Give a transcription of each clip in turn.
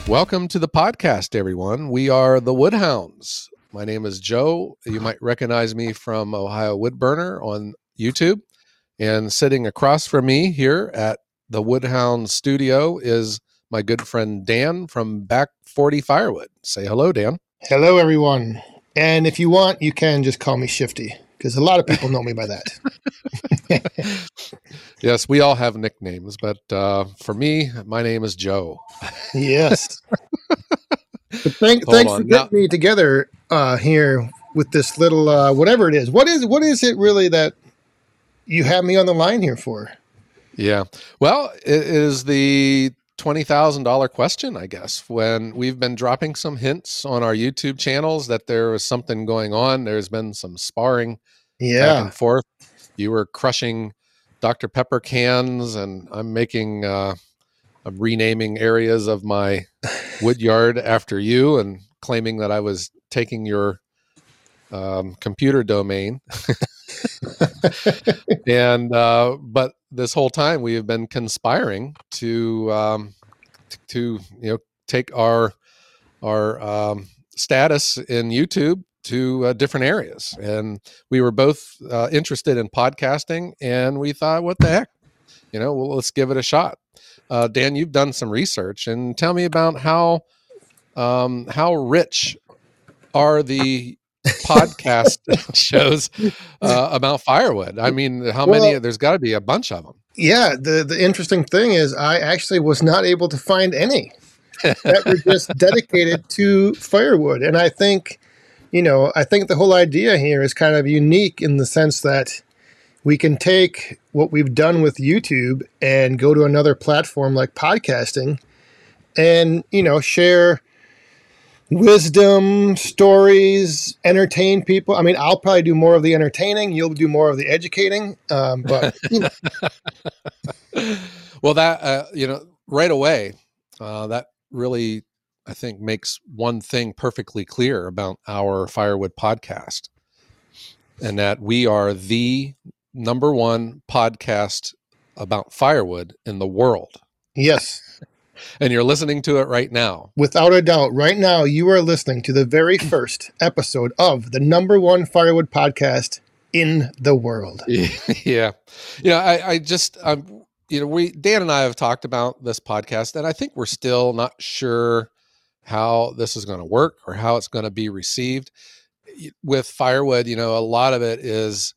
Welcome to the podcast, everyone. We are the Woodhounds. My name is Joe. You might recognize me from Ohio Woodburner on YouTube. And sitting across from me here at the Woodhound studio is my good friend Dan from Back 40 Firewood. Say hello, Dan. Hello, everyone. And if you want, you can just call me Shifty, because a lot of people know me by that. Yes, we all have nicknames, but for me, my name is Joe. Yes. But thanks for getting me together here with this little whatever it is. What is it really that you have me on the line here for? Yeah. Well, it is the $20,000 question, I guess. When we've been dropping some hints on our YouTube channels that there was something going on, there's been some sparring back and forth. You were crushing Dr. Pepper cans, and I'm making, I'm renaming areas of my wood yard after you and claiming that I was taking your computer domain. And but this whole time we have been conspiring to take our status in YouTube to different areas, and we were both interested in podcasting, and we thought, what the heck, well, let's give it a shot. Dan, you've done some research, and tell me about how rich are the podcast shows about firewood. I mean, how many? There's got to be a bunch of them. Yeah, the interesting thing is I actually was not able to find any that were just dedicated to firewood. And I think, the whole idea here is kind of unique in the sense that we can take what we've done with YouTube and go to another platform like podcasting and, share wisdom, stories, entertain people. I mean, I'll probably do more of the entertaining. You'll do more of the educating. But well, that right away, that really, I think, makes one thing perfectly clear about our Firewood podcast, and that we are the number one podcast about firewood in the world. Yes. And you're listening to it right now. Without a doubt. Right now, you are listening to the very first episode of the number one firewood podcast in the world. Yeah. Dan and I have talked about this podcast, and I think we're still not sure how this is going to work or how it's going to be received. With firewood, a lot of it is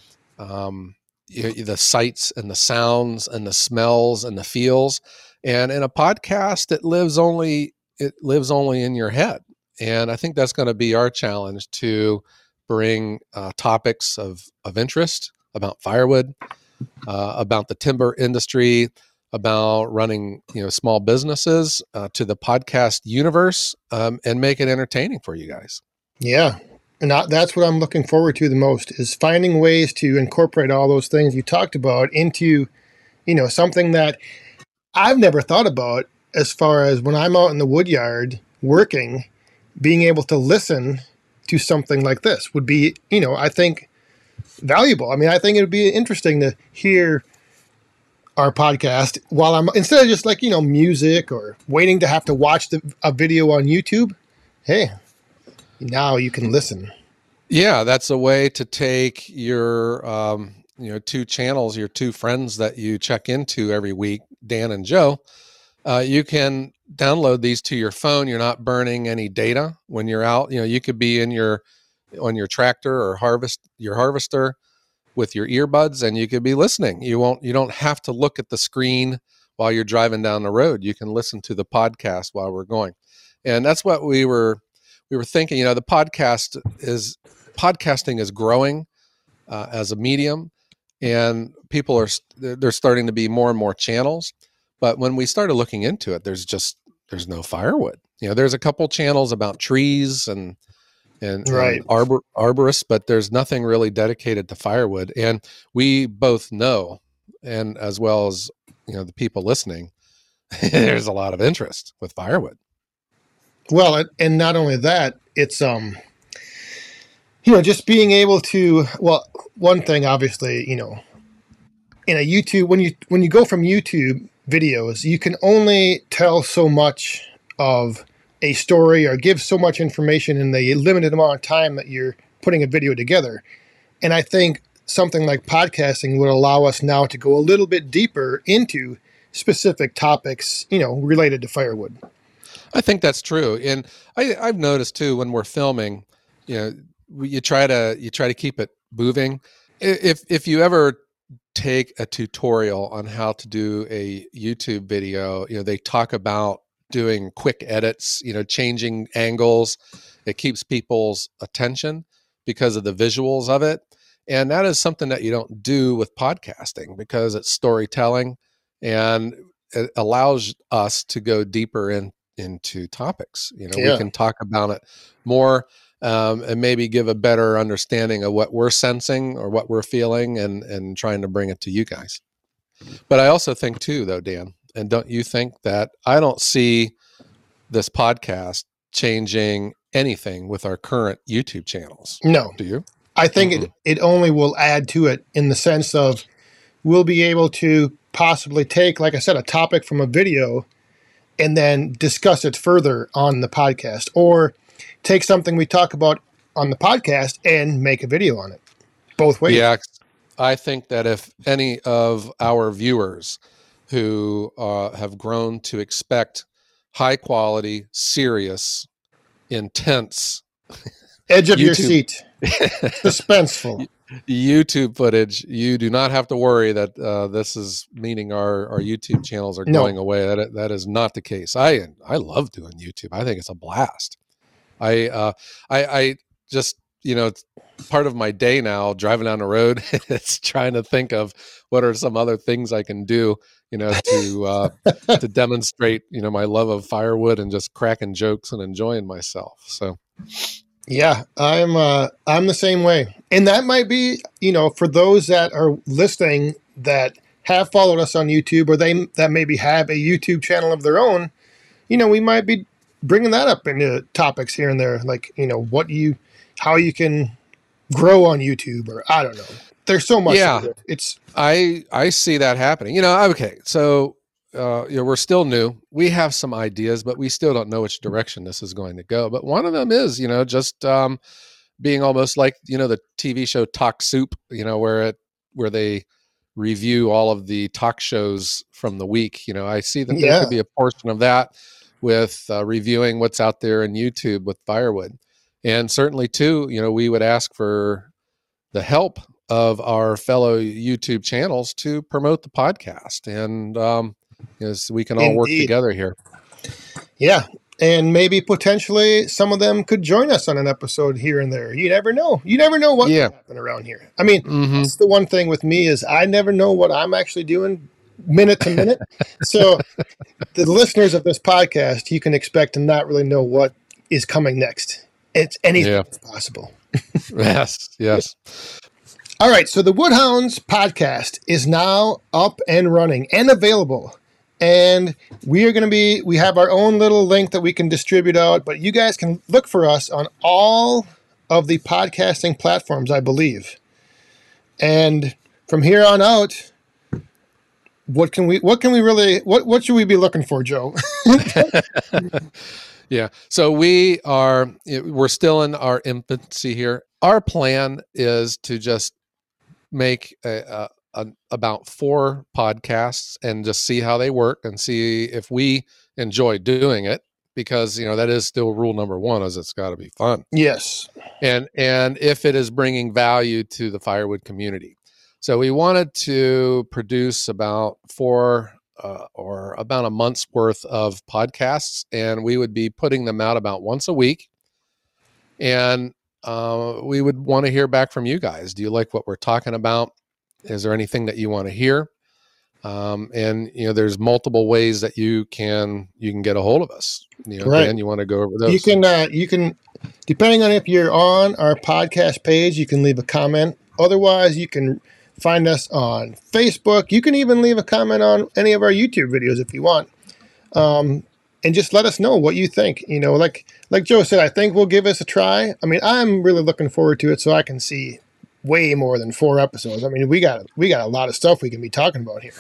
the sights and the sounds and the smells and the feels. And in a podcast, it lives only in your head. And I think that's going to be our challenge, to bring topics of interest about firewood, about the timber industry, about running small businesses to the podcast universe, and make it entertaining for you guys. Yeah. And that's what I'm looking forward to the most, is finding ways to incorporate all those things you talked about into, something that I've never thought about, as far as when I'm out in the wood yard working, being able to listen to something like this would be, I think, valuable. I mean, I think it would be interesting to hear our podcast while instead of just music or waiting to have to watch a video on YouTube. Hey, now you can listen. Yeah, that's a way to take your two channels, your two friends that you check into every week, Dan and Joe. You can download these to your phone. You're not burning any data when you're out. You could be on your tractor or harvester with your earbuds, and you could be listening. You don't have to look at the screen while you're driving down the road. You can listen to the podcast while we're going. And that's what we were thinking. The podcasting is growing as a medium, and people they're starting to be more and more channels. But when we started looking into it, there's no firewood. There's a couple channels about trees and right. Arborists, but there's nothing really dedicated to firewood. And we both know, and as well as the people listening, there's a lot of interest with firewood. Well, and not only that, it's just being able to, well, one thing, obviously, in a YouTube, when you go from YouTube videos, you can only tell so much of a story or give so much information in the limited amount of time that you're putting a video together. And I think something like podcasting would allow us now to go a little bit deeper into specific topics, related to firewood. I think that's true. And I've noticed too, when we're filming, you try to keep it moving. If you ever take a tutorial on how to do a YouTube video, they talk about doing quick edits, changing angles. It keeps people's attention because of the visuals of it. And that is something that you don't do with podcasting because it's storytelling and it allows us to go deeper into topics. We can talk about it more and maybe give a better understanding of what we're sensing or what we're feeling and trying to bring it to you guys. But I also think too, though, Dan, and don't you think that I don't see this podcast changing anything with our current YouTube channels? No. Do you? I think it only will add to it in the sense of we'll be able to possibly take, like I said, a topic from a video and then discuss it further on the podcast, or take something we talk about on the podcast and make a video on it. Both ways. Yeah, I think that if any of our viewers who have grown to expect high quality, serious, intense, edge of your seat, suspenseful YouTube footage, you do not have to worry that this is meaning our YouTube channels are going away. That is not the case. I love doing YouTube. I think it's a blast. I just, it's part of my day now, driving down the road. It's trying to think of what are some other things I can do, to demonstrate, my love of firewood and just cracking jokes and enjoying myself. So, yeah, I'm the same way. And that might be, for those that are listening that have followed us on YouTube, or that maybe have a YouTube channel of their own, we might be bringing that up into topics here and there, like, how you can grow on YouTube, or I don't know. There's so much. Yeah, I see that happening. Okay, so we're still new. We have some ideas, but we still don't know which direction this is going to go. But one of them is, just being almost like, the TV show Talk Soup, where they review all of the talk shows from the week. I see that there could be a portion of that with reviewing what's out there in YouTube with firewood. And certainly too, we would ask for the help of our fellow YouTube channels to promote the podcast. And so we can all work together here. Yeah. And maybe potentially some of them could join us on an episode here and there. You never know. You never know what can happen around here. I mean, that's the one thing with me is I never know what I'm actually doing minute to minute. So the listeners of this podcast, you can expect to not really know what is coming next. It's anything is possible. Yes. All right. So the Woodhounds podcast is now up and running and available. And we have our own little link that we can distribute out, but you guys can look for us on all of the podcasting platforms, I believe. And from here on out, what should we be looking for, Joe? Yeah. So we're still in our infancy here. Our plan is to just make about 4 podcasts and just see how they work and see if we enjoy doing it, because that is still rule number 1, is it's got to be fun. Yes. And if it is bringing value to the firewood community. So we wanted to produce about 4 or about a month's worth of podcasts, and we would be putting them out about once a week. And we would want to hear back from you guys. Do you like what we're talking about? Is there anything that you want to hear? And there's multiple ways that you can get a hold of us. Right. Dan, you want to go over those? You can, depending on if you're on our podcast page, you can leave a comment. Otherwise, you can find us on Facebook. You can even leave a comment on any of our YouTube videos if you want. And just let us know what you think. Like Joe said, I think we'll give us a try. I mean, I'm really looking forward to it, so I can see way more than 4 episodes. I mean, we got a lot of stuff we can be talking about here.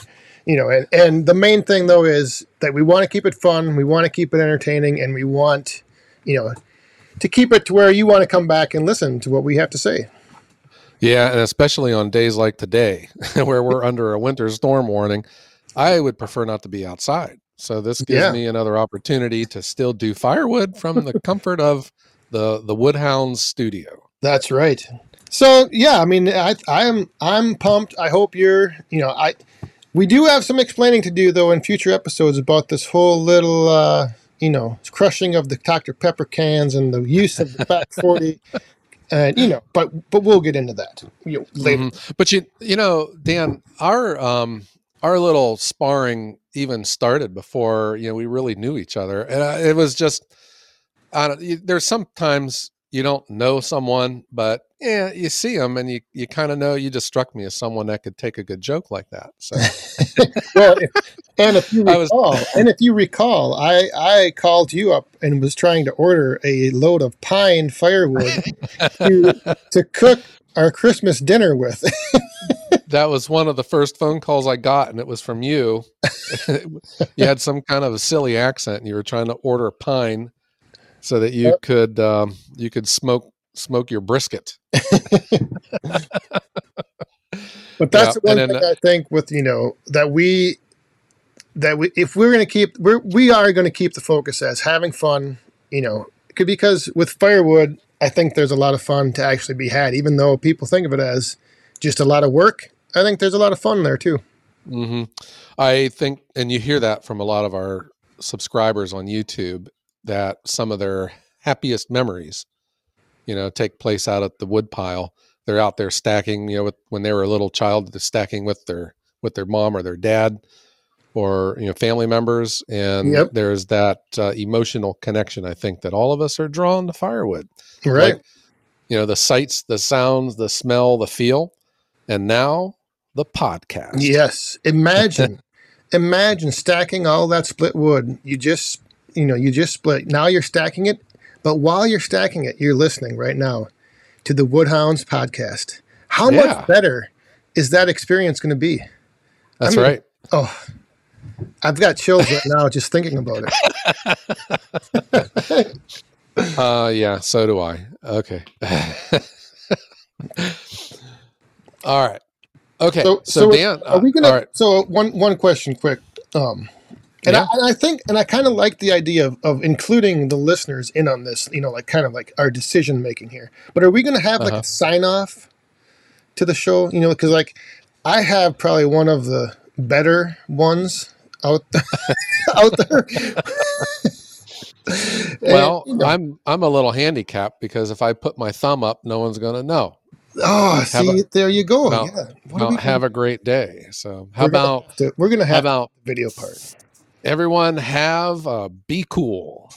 and the main thing though is that we want to keep it fun, we want to keep it entertaining, and we want, to keep it to where you want to come back and listen to what we have to say. Yeah, and especially on days like today, where we're under a winter storm warning, I would prefer not to be outside. So this gives me another opportunity to still do firewood from the comfort of the Woodhounds studio. That's right. So yeah, I mean, I'm pumped. I hope you're. We do have some explaining to do though in future episodes about this whole little, crushing of the Dr. Pepper cans and the use of the Back 40. And but we'll get into that later. Mm-hmm. But Dan, our little sparring even started before we really knew each other, and it was just there's sometimes you don't know someone, but you see them and you kind of know. You just struck me as someone that could take a good joke like that. So, well, if you recall, I called you up and was trying to order a load of pine firewood to cook our Christmas dinner with. That was one of the first phone calls I got, and it was from you. You had some kind of a silly accent, and you were trying to order pine so that you could smoke your brisket. But that's one thing I think with that we if we're going to keep we are going to keep the focus as having fun, because with firewood I think there's a lot of fun to actually be had, even though people think of it as just a lot of work. I think there's a lot of fun there too. Mm-hmm. I think, and you hear that from a lot of our subscribers on YouTube, that some of their happiest memories, take place out at the wood pile. They're out there stacking, when they were a little child, they're stacking with their mom or their dad or, family members. And there's that emotional connection, I think, that all of us are drawn to firewood. Right. Like, the sights, the sounds, the smell, the feel. And now the podcast. Yes. Imagine stacking all that split wood. You just split. Now you're stacking it. But while you're stacking it, you're listening right now to the Woodhounds podcast. How much better is that experience going to be? That's right. Oh, I've got chills right now just thinking about it. Yeah, so do I. Okay. All right. Okay. So Dan, are we gonna? All right. So one question, quick. I think I kind of like the idea of including the listeners in on this. Kind of like our decision making here. But are we going to have like a sign off to the show? Because I have probably one of the better ones out there. Well, I'm a little handicapped because if I put my thumb up, no one's going to know. Oh, there you go. Have a great day. So we're going to have the video part. Everyone be cool.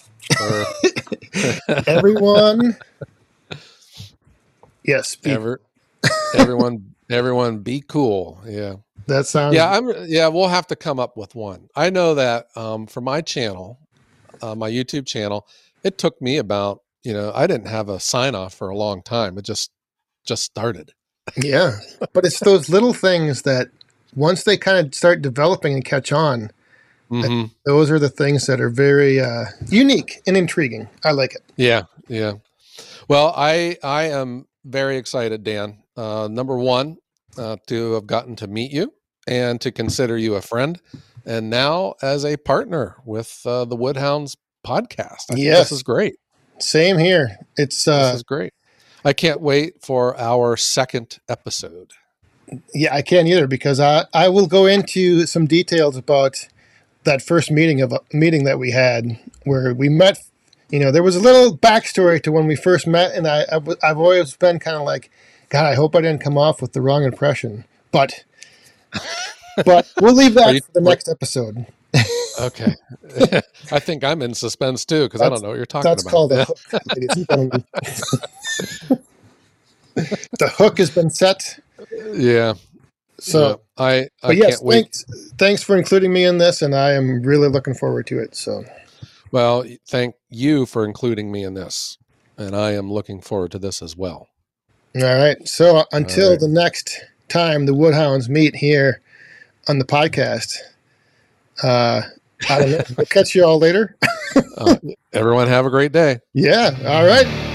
Everyone. Yes. Everyone be cool. Yeah. That sounds. Yeah. We'll have to come up with one. I know that for my channel, my YouTube channel, it took me about, I didn't have a sign off for a long time. It just started. Yeah. But it's those little things that once they kind of start developing and catch on, those are the things that are very unique and intriguing. I like it. Yeah. Yeah. Well, I am very excited, Dan. Number one, to have gotten to meet you and to consider you a friend, and now as a partner with the Woodhounds podcast. I think this is great. Same here. This is great. I can't wait for our second episode. Yeah, I can't either, because I will go into some details about that first meeting that we had where we met. There was a little backstory to when we first met, and I've always been kind of like, God, I hope I didn't come off with the wrong impression. But we'll leave that for the next episode. Okay. I think I'm in suspense too, because I don't know what you're talking about. That's called a hook, ladies and gentlemen. The hook has been set. Yeah. So I can't wait. Thanks for including me in this, and I am really looking forward to it. So, well, thank you for including me in this, and I am looking forward to this as well. All right. So until the next time the Woodhounds meet here on the podcast. I don't know. We'll catch you all later. Everyone have a great day. Yeah. All right.